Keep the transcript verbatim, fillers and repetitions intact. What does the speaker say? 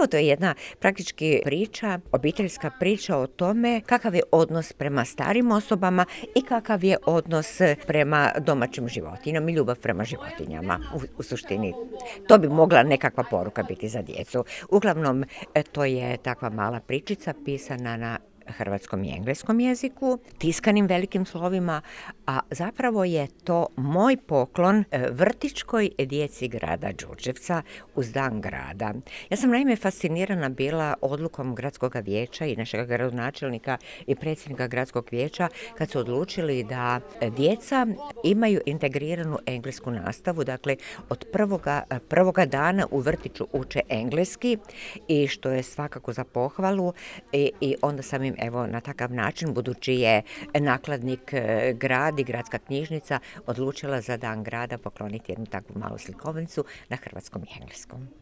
Zapravo to je jedna praktički priča, obiteljska priča o tome kakav je odnos prema starim osobama i kakav je odnos prema domaćim životinjama i ljubav prema životinjama u, u suštini. To bi mogla nekakva poruka biti za djecu. Uglavnom, to je takva mala pričica pisana na hrvatskom i engleskom jeziku, tiskanim velikim slovima, a zapravo je to moj poklon vrtićkoj djeci grada Đurđevca uz dan grada. Ja sam naime fascinirana bila odlukom gradskog vijeća i našeg gradonačelnika i predsjednika gradskog vijeća kad su odlučili da djeca imaju integriranu englesku nastavu, dakle od prvoga, prvoga dana u vrtiću uče engleski i što je svakako za pohvalu i, i onda sam im evo na takav način, budući je nakladnik grad i gradska knjižnica odlučila za dan grada pokloniti jednu takvu malu slikovnicu na hrvatskom i engleskom.